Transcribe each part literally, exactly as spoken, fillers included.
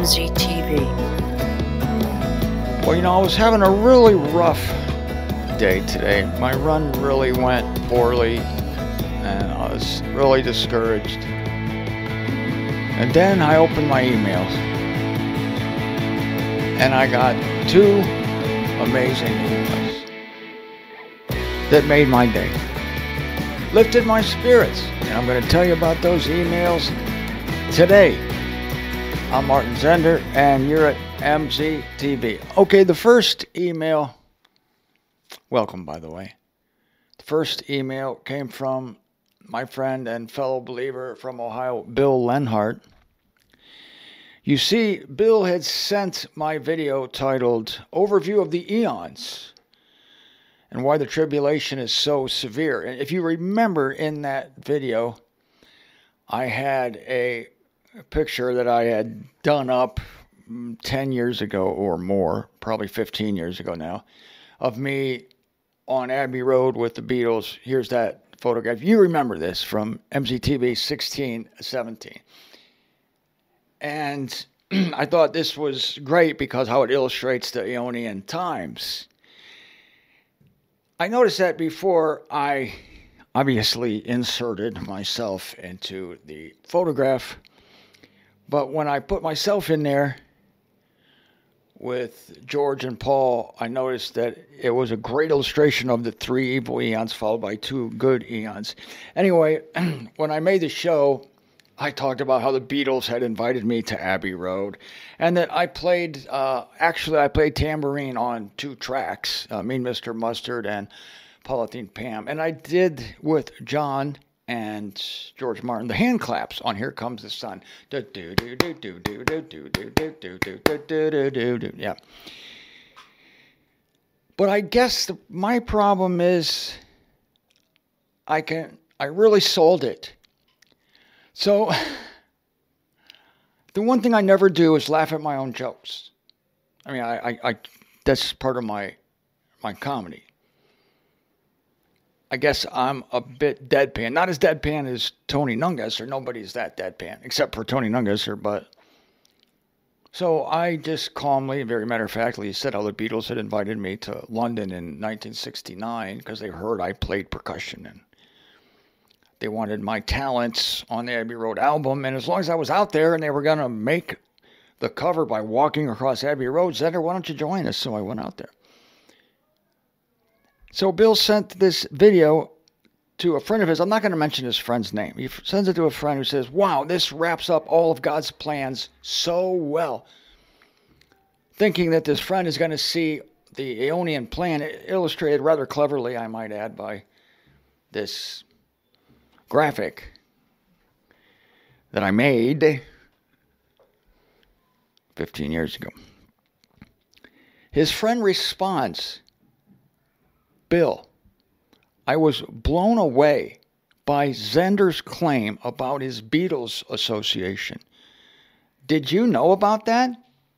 M Z T V. Well, you know, I was having a really rough day today. My run really went poorly, and I was really discouraged. And then I opened my emails, and I got two amazing emails that made my day, lifted my spirits, and I'm going to tell you about those emails today. I'm Martin Zender, and you're at M Z T V. Okay, the first email, welcome by the way. The first email came from my friend and fellow believer from Ohio, Bill Lenhart. You see, Bill had sent my video titled Overview of the Eons and Why the Tribulation is So Severe. And if you remember in that video, I had a picture that I had done up ten years ago or more, probably fifteen years ago now, of me on Abbey Road with the Beatles. Here's that photograph. You remember this from M Z T V sixteen seventeen. And I thought this was great because how it illustrates the Aeonian times. I noticed that before I obviously inserted myself into the photograph, but when I put myself in there with George and Paul, I noticed that it was a great illustration of the three evil eons followed by two good eons. Anyway, when I made the show, I talked about how the Beatles had invited me to Abbey Road and that I played, uh, actually I played tambourine on two tracks, uh, Mean Mister Mustard and Polythene Pam. And I did with John and George Martin the hand claps on Here Comes the Sun. Yeah. But I guess the, my problem is I can I really sold it. So the one thing I never do is laugh at my own jokes. I mean, I, I, I that's part of my my comedy. I guess I'm a bit deadpan. Not as deadpan as Tony Nungesser. Nobody's that deadpan, except for Tony Nungesser. But so I just calmly, very matter-of-factly, said how the Beatles had invited me to London in nineteen sixty-nine because they heard I played percussion and they wanted my talents on the Abbey Road album. And as long as I was out there and they were going to make the cover by walking across Abbey Road, Zender, why don't you join us? So I went out there. So Bill sent this video to a friend of his. I'm not going to mention his friend's name. He sends it to a friend who says, wow, this wraps up all of God's plans so well. Thinking that this friend is going to see the Aeonian plan illustrated rather cleverly, I might add, by this graphic that I made fifteen years ago. His friend responds, Bill, I was blown away by Zender's claim about his Beatles association. Did you know about that?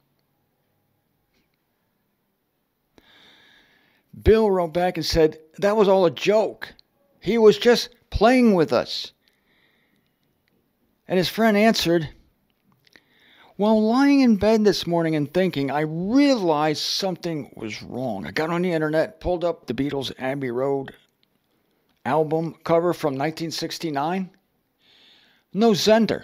Bill wrote back and said, that was all a joke. He was just playing with us. And his friend answered, while lying in bed this morning and thinking, I realized something was wrong. I got on the internet, pulled up the Beatles' Abbey Road album cover from nineteen sixty-nine. No Zender.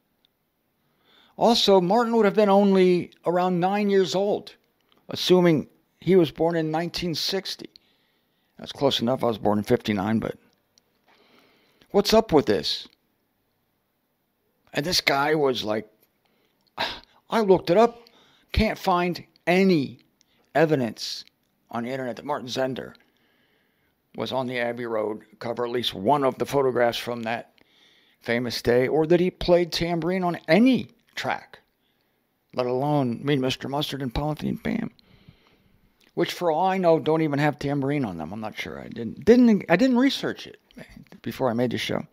Also, Martin would have been only around nine years old, assuming he was born in nineteen sixty. That's close enough. I was born in fifty-nine, but what's up with this? And this guy was like, I looked it up, can't find any evidence on the internet that Martin Zender was on the Abbey Road cover, at least one of the photographs from that famous day, or that he played tambourine on any track, let alone Mean Mister Mustard and Polythene Pam, which for all I know don't even have tambourine on them. I'm not sure. I didn't didn't I didn't research it before I made the show.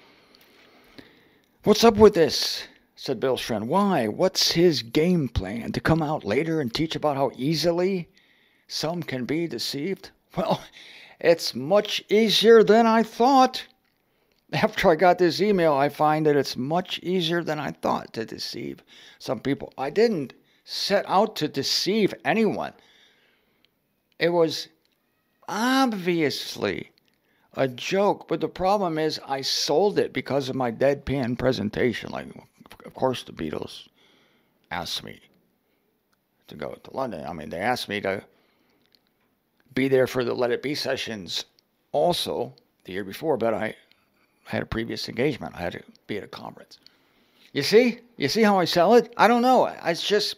What's up with this? Said Bill's friend. Why? What's his game plan? To come out later and teach about how easily some can be deceived? Well, it's much easier than I thought. After I got this email, I find that it's much easier than I thought to deceive some people. I didn't set out to deceive anyone. It was obviously a joke, but the problem is I sold it because of my deadpan presentation. Like, of course, the Beatles asked me to go to London. I mean, they asked me to be there for the Let It Be sessions also the year before, but I had a previous engagement. I had to be at a conference. You see? You see how I sell it? I don't know. It's just...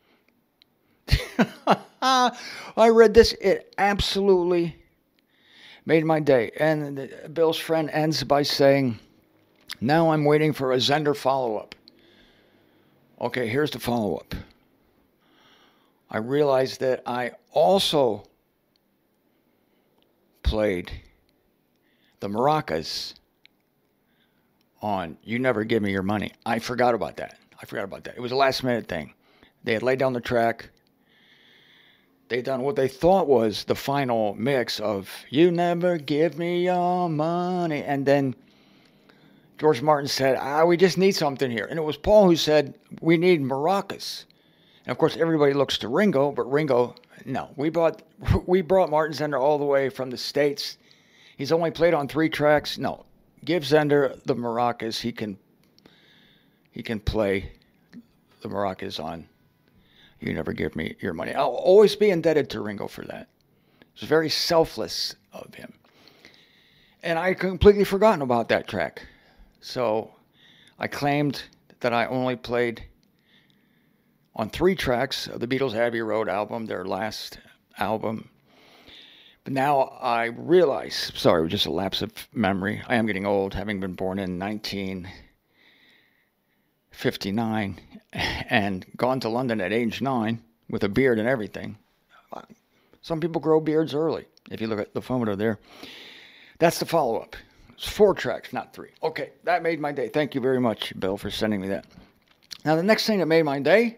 I read this. It absolutely made my day. And Bill's friend ends by saying, now I'm waiting for a Zender follow-up. Okay, here's the follow-up. I realized that I also played the maracas on You Never Give Me Your Money. I forgot about that. I forgot about that. It was a last minute thing. They had laid down the track. They'd done what they thought was the final mix of You Never Give Me Your Money. And then George Martin said, ah, we just need something here. And it was Paul who said, we need maracas. And of course, everybody looks to Ringo, but Ringo, no. We brought, we brought Martin Zender all the way from the States. He's only played on three tracks. No. Give Zender the maracas. He can he can play the maracas on You Never Give Me Your Money. I'll always be indebted to Ringo for that. It was very selfless of him. And I had completely forgotten about that track. So I claimed that I only played on three tracks of the Beatles' Abbey Road album, their last album. But now I realize, sorry, it was just a lapse of memory. I am getting old, having been born in nineteen fifty-nine and gone to London at age nine with a beard and everything. Some people grow beards early, if you look at the photo there. That's the follow-up. It's four tracks, not three. Okay, that made my day. Thank you very much, Bill, for sending me that. Now, the next thing that made my day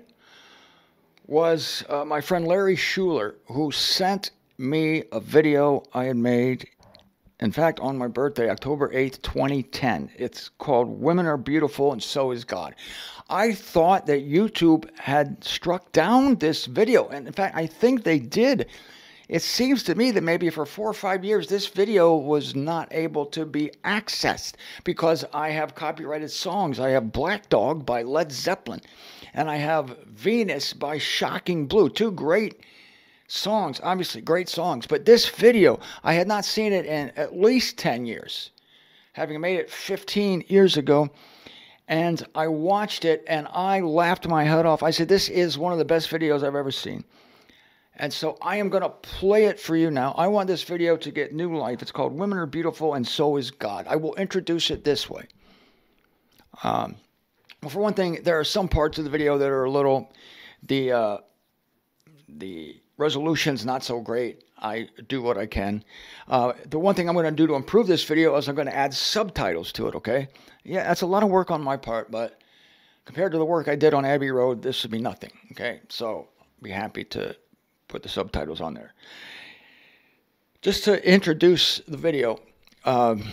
was uh, my friend Larry Schuler, who sent me a video I had made, in fact, on my birthday, October eighth, twenty ten. It's called Women Are Beautiful and So Is God. I thought that YouTube had struck down this video, and in fact, I think they did. It seems to me that maybe for four or five years, this video was not able to be accessed because I have copyrighted songs. I have Black Dog by Led Zeppelin, and I have Venus by Shocking Blue, two great songs, obviously great songs. But this video, I had not seen it in at least ten years, having made it fifteen years ago. And I watched it and I laughed my head off. I said, this is one of the best videos I've ever seen. And so I am going to play it for you now. I want this video to get new life. It's called Women Are Beautiful and So Is God. I will introduce it this way. Um, well, for one thing, there are some parts of the video that are a little, the, uh, the resolution's not so great. I do what I can. Uh, the one thing I'm going to do to improve this video is I'm going to add subtitles to it, okay? Yeah, that's a lot of work on my part, but compared to the work I did on Abbey Road, this would be nothing, okay? So be happy to put the subtitles on there. Just to introduce the video, um,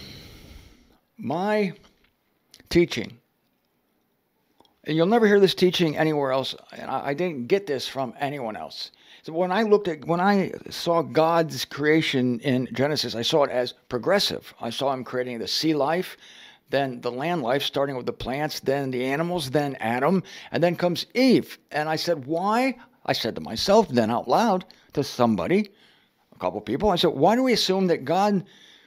my teaching, and you'll never hear this teaching anywhere else, and I, I didn't get this from anyone else. So when I looked at, when I saw God's creation in Genesis, I saw it as progressive. I saw him creating the sea life, then the land life, starting with the plants, then the animals, then Adam, and then comes Eve. And I said, why? I said to myself, then out loud to somebody, a couple people, I said, why do we assume that God,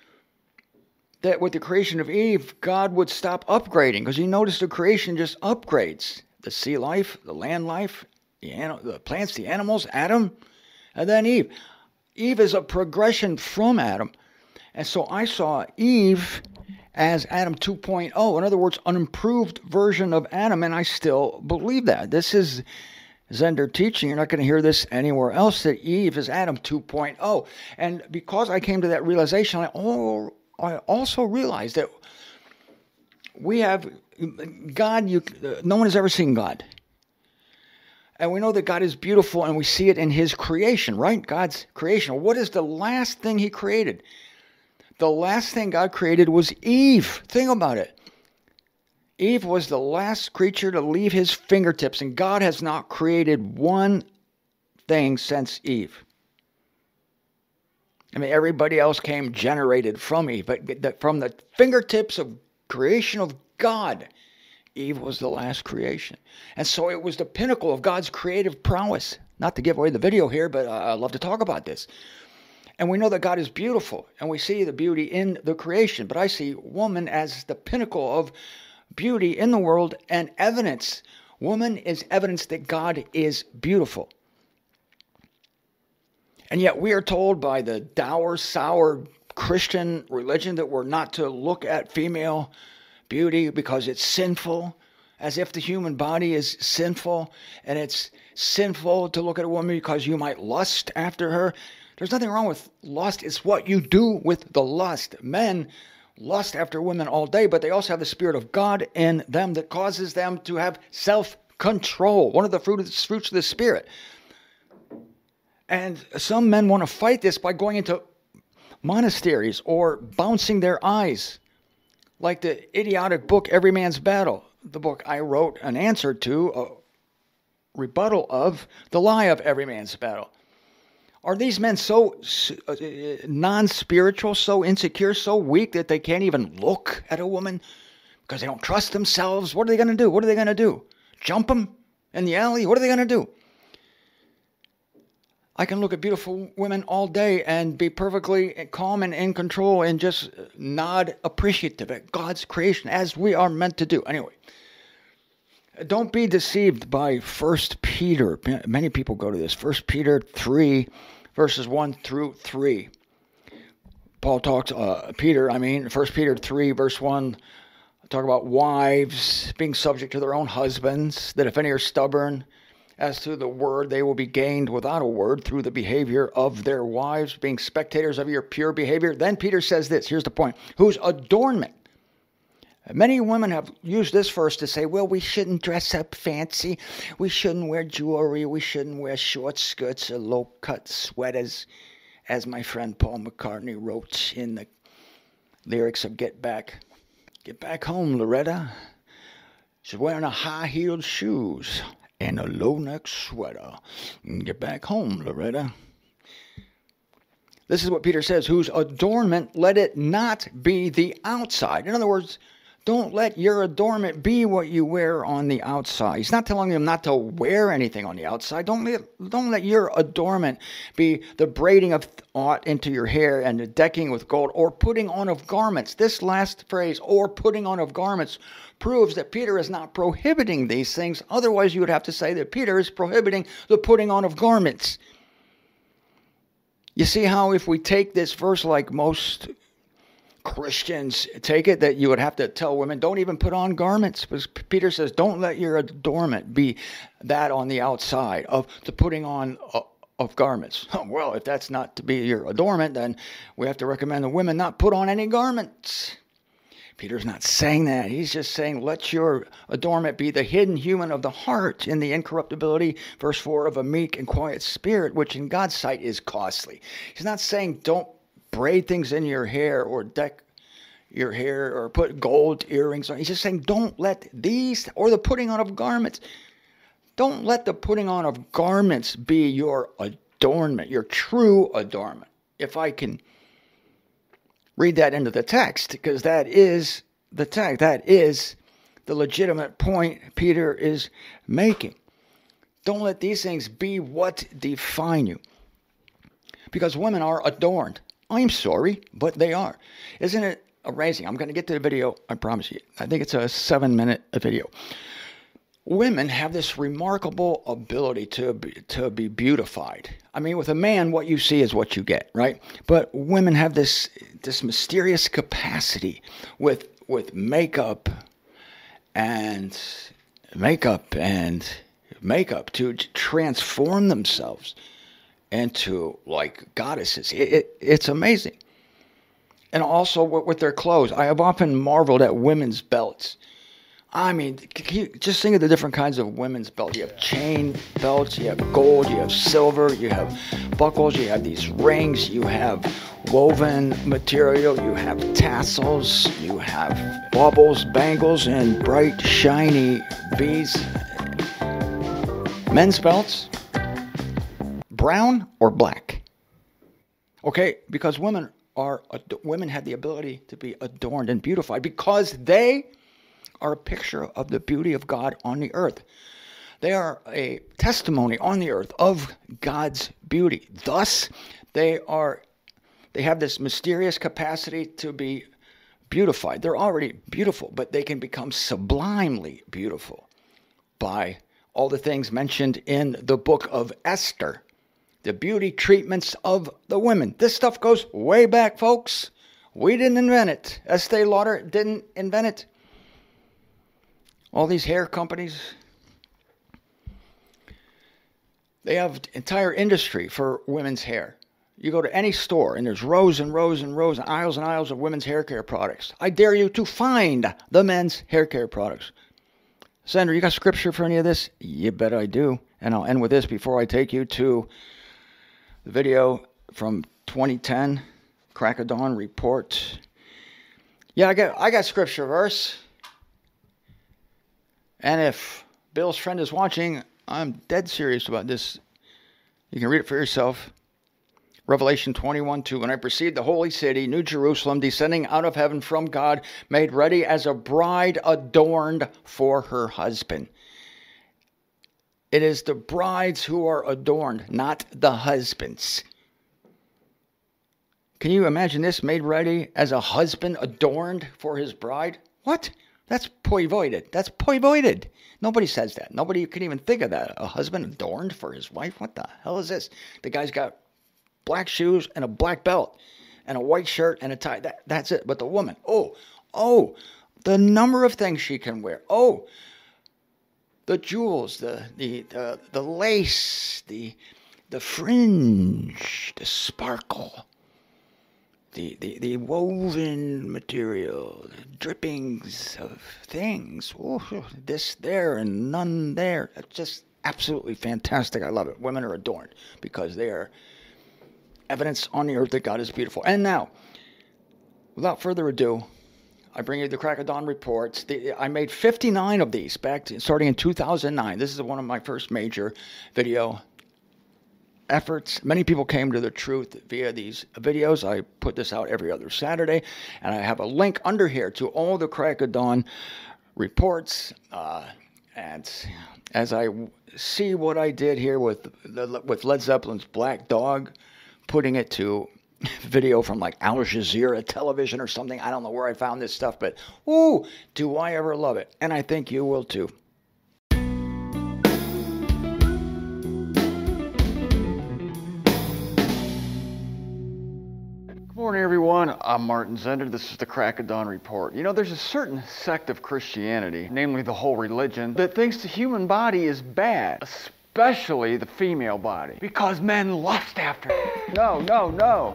that with the creation of Eve, God would stop upgrading? Because you notice the creation just upgrades. The sea life, the land life, the, an- the plants, the animals, Adam, and then Eve. Eve is a progression from Adam. And so I saw Eve as Adam two point oh. In other words, an improved version of Adam, and I still believe that. This is Zender teaching. You're not going to hear this anywhere else, that Eve is Adam two point oh. And because I came to that realization, I, oh, I also realized that we have God, you, no one has ever seen God. And we know that God is beautiful, and we see it in his creation, right? God's creation. What is the last thing he created? The last thing God created was Eve. Think about it. Eve was the last creature to leave his fingertips, and God has not created one thing since Eve. I mean, everybody else came generated from Eve, but from the fingertips of creation of God, Eve was the last creation. And so it was the pinnacle of God's creative prowess. Not to give away the video here, but I love to talk about this. And we know that God is beautiful, and we see the beauty in the creation. But I see woman as the pinnacle of beauty in the world and evidence. Woman is evidence that God is beautiful. And yet we are told by the dour, sour Christian religion that we're not to look at female beauty because it's sinful, as if the human body is sinful, and it's sinful to look at a woman because you might lust after her. There's nothing wrong with lust. It's what you do with the lust. Men lust after women all day, but they also have the Spirit of God in them that causes them to have self-control. One of the fruits of the Spirit. And some men want to fight this by going into monasteries or bouncing their eyes. Like the idiotic book, Every Man's Battle. The book I wrote an answer to, a rebuttal of the lie of Every Man's Battle. Are these men so uh, non-spiritual, so insecure, so weak that they can't even look at a woman because they don't trust themselves? What are they going to do? What are they going to do? Jump them in the alley? What are they going to do? I can look at beautiful women all day and be perfectly calm and in control and just nod appreciative at God's creation as we are meant to do. Anyway, don't be deceived by First Peter. Many people go to this. First Peter three, verses one through three. Paul talks, uh, Peter, I mean, First Peter three, verse one, talk about wives being subject to their own husbands, that if any are stubborn as to the word, they will be gained without a word through the behavior of their wives, being spectators of your pure behavior. Then Peter says this, here's the point, whose adornment. Many women have used this verse to say, well, we shouldn't dress up fancy. We shouldn't wear jewelry. We shouldn't wear short skirts or low-cut sweaters, as my friend Paul McCartney wrote in the lyrics of Get Back. Get back home, Loretta. She's wearing a high-heeled shoes and a low-neck sweater. Get back home, Loretta. This is what Peter says, whose adornment, let it not be the outside. In other words, don't let your adornment be what you wear on the outside. He's not telling them not to wear anything on the outside. Don't let, don't let your adornment be the braiding of aught into your hair and the decking with gold or putting on of garments. This last phrase, or putting on of garments, proves that Peter is not prohibiting these things. Otherwise, you would have to say that Peter is prohibiting the putting on of garments. You see how if we take this verse like most Christians take it, that you would have to tell women, don't even put on garments. Because Peter says, don't let your adornment be that on the outside of the putting on of, of garments. Well, if that's not to be your adornment, then we have to recommend the women not put on any garments. Peter's not saying that. He's just saying, let your adornment be the hidden human of the heart in the incorruptibility, verse four, of a meek and quiet spirit, which in God's sight is costly. He's not saying don't braid things in your hair or deck your hair or put gold earrings on. He's just saying don't let these, or the putting on of garments, don't let the putting on of garments be your adornment, your true adornment. If I can read that into the text, because that is the text, that is the legitimate point Peter is making. Don't let these things be what define you. Because women are adorned. I'm sorry, but they are. Isn't it amazing? I'm going to get to the video, I promise you. I think it's a seven-minute video. Women have this remarkable ability to be, to be beautified. I mean, with a man, what you see is what you get, right? But women have this this mysterious capacity with with makeup and makeup and makeup to transform themselves into like goddesses. It, it, it's amazing. And also with their clothes. I have often marveled at women's belts. I mean, can you just think of the different kinds of women's belts. You have chain belts, you have gold, you have silver, you have buckles, you have these rings, you have woven material, you have tassels, you have baubles, bangles, and bright, shiny beads. Men's belts, brown or black. Okay, because women are women have the ability to be adorned and beautified because they are a picture of the beauty of God on the earth. They are a testimony on the earth of God's beauty. Thus, they are they have this mysterious capacity to be beautified. They're already beautiful, but they can become sublimely beautiful by all the things mentioned in the book of Esther. The beauty treatments of the women. This stuff goes way back, folks. We didn't invent it. Estee Lauder didn't invent it. All these hair companies, they have entire industry for women's hair. You go to any store and there's rows and rows and rows, aisles and aisles of women's hair care products. I dare you to find the men's hair care products. Sandra, you got scripture for any of this? You bet I do. And I'll end with this before I take you to the video from twenty ten, Crack of Dawn report. Yeah, I got I got scripture verse. And if Bill's friend is watching, I'm dead serious about this. You can read it for yourself. Revelation twenty-one two. When I perceived the holy city, New Jerusalem, descending out of heaven from God, made ready as a bride adorned for her husband. It is the brides who are adorned, not the husbands. Can you imagine this? Made ready as a husband adorned for his bride? What? That's poivoided. That's poivoided. Nobody says that. Nobody can even think of that. A husband adorned for his wife? What the hell is this? The guy's got black shoes and a black belt and a white shirt and a tie. That, that's it. But the woman, oh, oh, the number of things she can wear. Oh, the jewels, the the the, the lace, the the fringe, the sparkle, the, the, the woven material, the drippings of things. Oh, this there and none there. It's just absolutely fantastic. I love it. Women are adorned because they are evidence on the earth that God is beautiful. And now, without further ado, I bring you the Crack of Dawn reports. The, I made fifty-nine of these back to, starting in two thousand nine. This is one of my first major video efforts. Many people came to the truth via these videos. I put this out every other Saturday, and I have a link under here to all the Crack of Dawn reports. Uh, and as I see what I did here with the, with Led Zeppelin's Black Dog, putting it to video from like Al Jazeera television or something. I don't know where I found this stuff, but ooh, do I ever love it. And I think you will too. Good morning, everyone. I'm Martin Zender. This is the Crack of Dawn Report. You know, there's a certain sect of Christianity, namely the whole religion, that thinks the human body is bad, especially the female body, because men lust after it. No, no, no.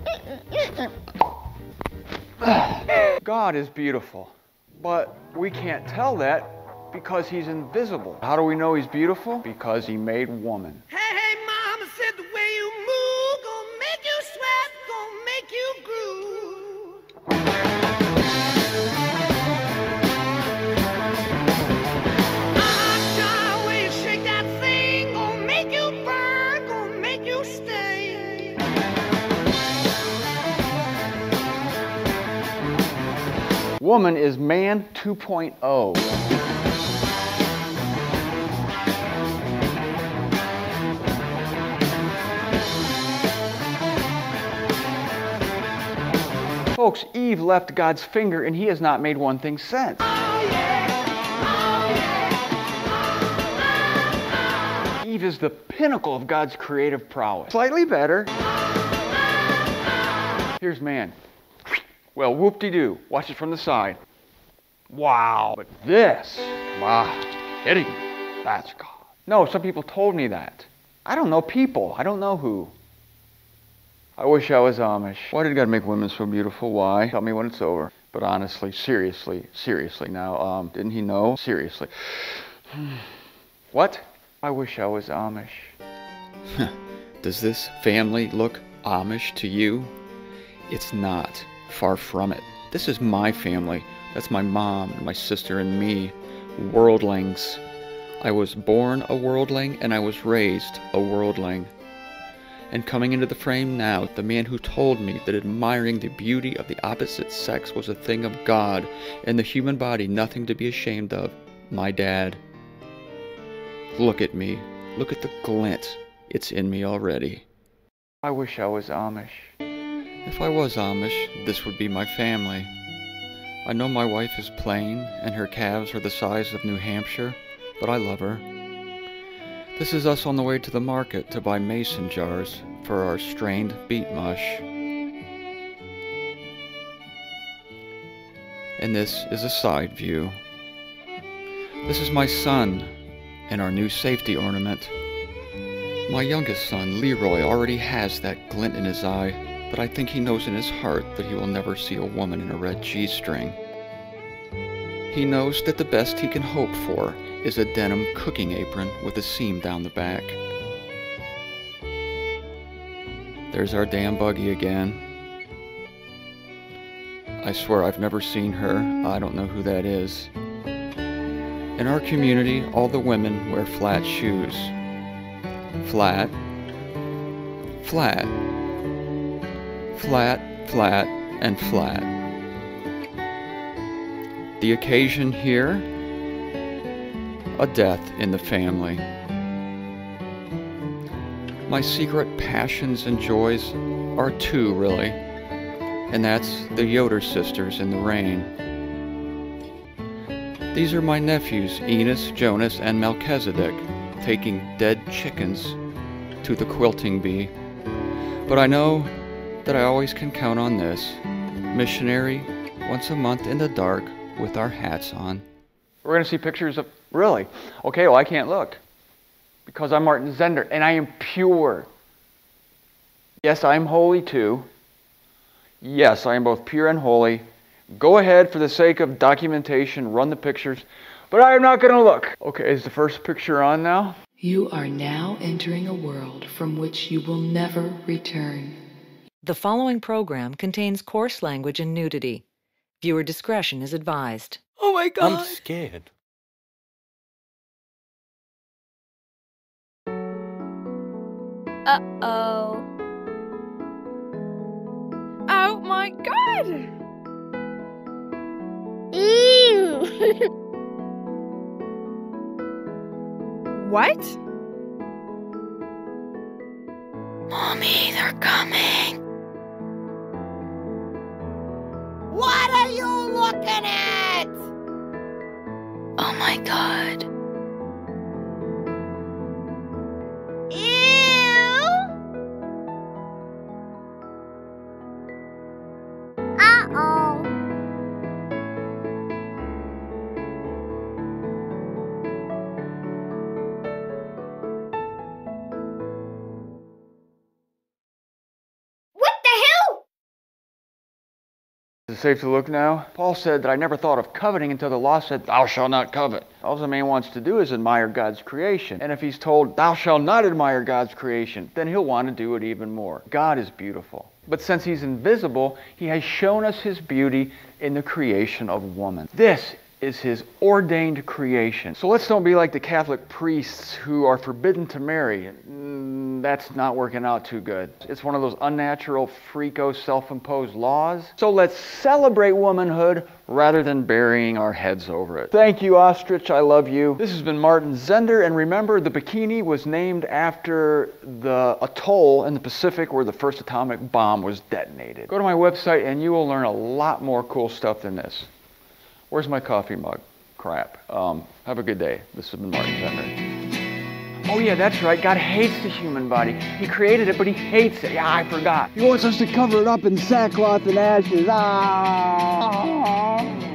God is beautiful, but we can't tell that because he's invisible. How do we know he's beautiful? Because he made woman. Hey, hey, mama said the way you move gonna make you sweat, gonna make you groove. Ah, the way you shake that thing gonna make you burn, gonna make you stay. Woman is man two point oh. Folks, Eve left God's finger and he has not made one thing since. Oh, yeah. Oh, yeah. Eve is the pinnacle of God's creative prowess. Slightly better. Here's man. Well, whoop-de-doo. Watch it from the side. Wow. But this, wow, hitting me. That's God. No, some people told me that. I don't know people. I don't know who. I wish I was Amish. Why did God make women so beautiful? Why? Tell me when it's over. But honestly, seriously, seriously now, um, didn't he know? Seriously. What? I wish I was Amish. Does this family look Amish to you? It's not. Far from it. This is my family. That's my mom and my sister and me. Worldlings. I was born a worldling and I was raised a worldling. And coming into the frame now, the man who told me that admiring the beauty of the opposite sex was a thing of God and the human body nothing to be ashamed of, my dad. Look at me. Look at the glint. It's in me already. I wish I was Amish. If I was Amish, this would be my family. I know my wife is plain, and her calves are the size of New Hampshire, but I love her. This is us on the way to the market to buy mason jars for our strained beet mush. And this is a side view. This is my son, and our new safety ornament. My youngest son, Leroy, already has that glint in his eye, but I think he knows in his heart that he will never see a woman in a red G-string. He knows that the best he can hope for is a denim cooking apron with a seam down the back. There's our damn buggy again. I swear I've never seen her. I don't know who that is. In our community, all the women wear flat shoes. Flat, flat, flat, flat, and flat. The occasion here? A death in the family. My secret passions and joys are two, really, and that's the Yoder sisters in the rain. These are my nephews, Enos, Jonas, and Melchizedek, taking dead chickens to the quilting bee. But I know that I always can count on this. Missionary, once a month in the dark with our hats on. We're going to see pictures of... Really? Okay, well, I can't look. Because I'm Martin Zender, and I am pure. Yes, I am holy too. Yes, I am both pure and holy. Go ahead, for the sake of documentation, run the pictures, but I am not going to look. Okay, is the first picture on now? You are now entering a world from which you will never return. The following program contains coarse language and nudity. Viewer discretion is advised. Oh my God! I'm scared. Uh-oh. Oh my God! Ew! What? Mommy, they're coming. What are you looking at? Oh my God. Uh-oh. What the hell? Is it safe to look now? Paul said that I never thought of coveting until the law said, thou shalt not covet. All the man wants to do is admire God's creation. And if he's told, thou shalt not admire God's creation, then he'll want to do it even more. God is beautiful. But since he's invisible, he has shown us his beauty in the creation of woman. This is his ordained creation. So let's don't be like the Catholic priests who are forbidden to marry. Mm, that's not working out too good. It's one of those unnatural, freako, self-imposed laws. So let's celebrate womanhood rather than burying our heads over it. Thank you, Ostrich. I love you. This has been Martin Zender, and remember, the bikini was named after the atoll in the Pacific where the first atomic bomb was detonated. Go to my website and you will learn a lot more cool stuff than this. Where's my coffee mug? Crap. Um, have a good day. This has been Martin Zender. Oh yeah, that's right. God hates the human body. He created it, but he hates it. Yeah, I forgot. He wants us to cover it up in sackcloth and ashes. Ah!